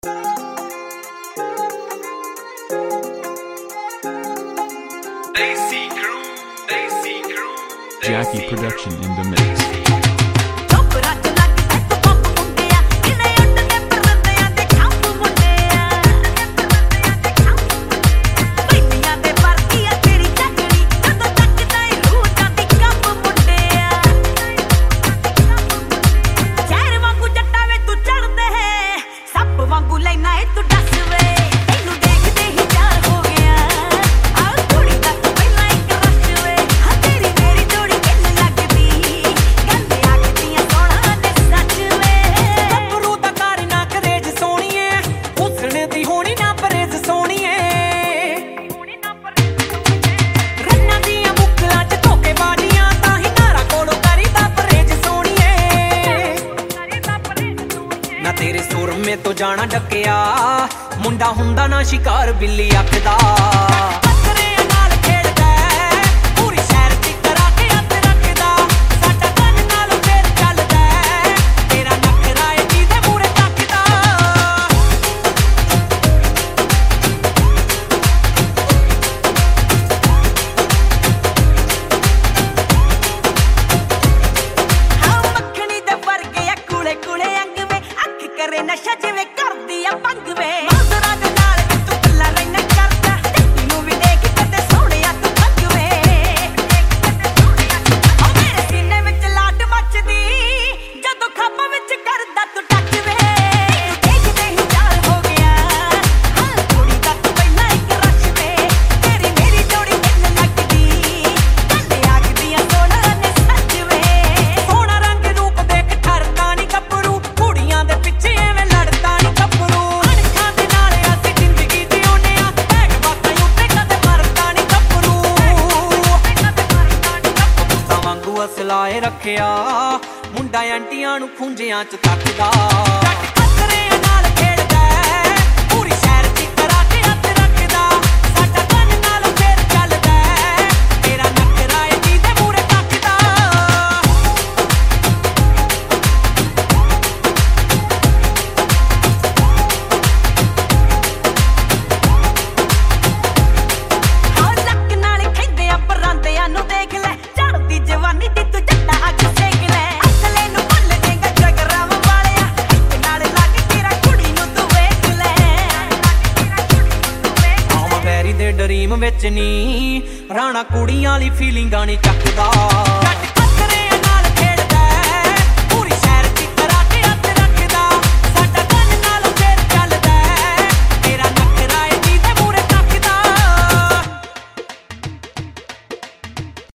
Jackie production in the mix. तेरे सुरमे तो जाना ढकिया मुंडा हुंदा ना शिकार बिल्ली अख दा नशा जिवें करदी आ भंग वे माजरा दे नाल वी तू गल्ला रहना करदा तैनू वी देख कदे सोहणिया तू भंग वे ओ मेरे सीने विच लाट मचदी जदों खाबां विच करदा तू टच वे देखदे ही चाल हो गया हां कुड़ी दा तू पहला इक रश वे तेरी मेरी जोड़ी किन लगदी गल्ले आखदियां सोहणा ने सच वे सोहणा रंग रूप देख ठरदा नी कपरू कुड़ियां दे पिछे लाए रखिया मुंडा आंटियां नू खुंजियां च तकदा नाल खेड़दा पूरी शहर च करा के हथ रखदा साडा कन नाल फेर चलदा तेरा नखरा ए जीदे मूरे तकदा हां लक नाल खैंदे आ परांदियां नू देख ले चढ़दी जवानी दी ड्रीम विच नी राणा कुड़ियां ली फीलिंगां नी चकदा।